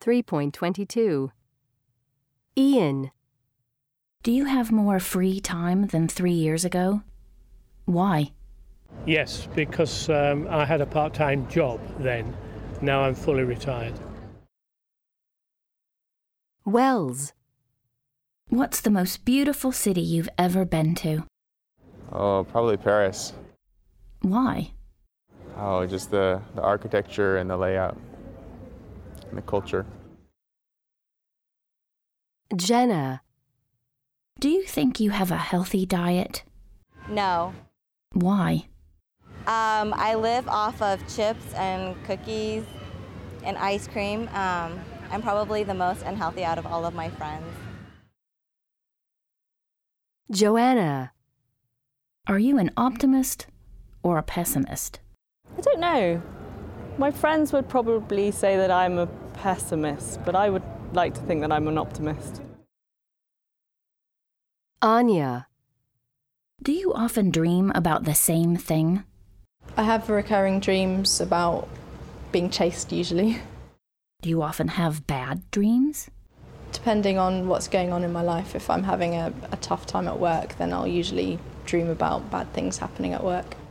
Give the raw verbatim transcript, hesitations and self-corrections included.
three point two two. Ian. Do you have more free time than three years ago? Why? Yes, because um, I had a part-time job then. Now I'm fully retired. Wells. What's the most beautiful city you've ever been to? Oh, probably Paris. Why? Oh, just the, the architecture and the layout and the culture. Jenna. Do you think you have a healthy diet? No. Why? Um, I live off of chips and cookies and ice cream. Um, I'm probably the most unhealthy out of all of my friends. Joanna. Are you an optimist or a pessimist? I don't know. My friends would probably say that I'm a pessimist, but I would like to think that I'm an optimist. Anya. Do you often dream about the same thing? I have recurring dreams about being chased usually. Do you often have bad dreams? Depending on what's going on in my life, if I'm having a, a tough time at work, then I'll usually dream about bad things happening at work.